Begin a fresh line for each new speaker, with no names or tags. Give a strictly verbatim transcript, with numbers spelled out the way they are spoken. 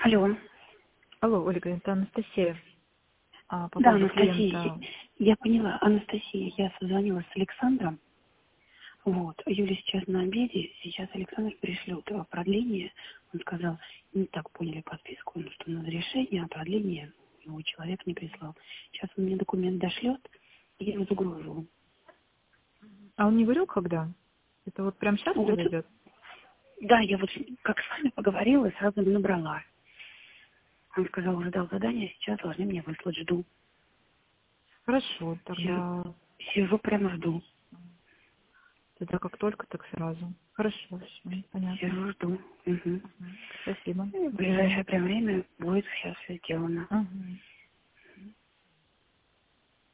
Алло.
Алло, Ольга, это Анастасия. А, по
Да,
поводу
Анастасия,
клиента.
я поняла. Анастасия, я созвонилась с Александром. Вот, Юля сейчас на обеде. Сейчас Александр пришлет э, продление. Он сказал, не так поняли подписку, ну, что надо решение, а продление его человек не прислал. Сейчас он мне документ дошлет, и я его загружу.
А он не говорил, когда? Это вот прямо сейчас
Вот,
произойдет?
да, я вот как с вами поговорила, сразу набрала. Он сказал, уже дал задание, сейчас должны мне выслать, жду.
Хорошо,
Си-
тогда,
Сижу, прямо жду.
тогда как только, так сразу. Хорошо, все, понятно.
Сижу, жду. Угу.
Мгм. Спасибо.
В
До свидания.
ближайшее прям время будет сейчас все сделано.
Мгм.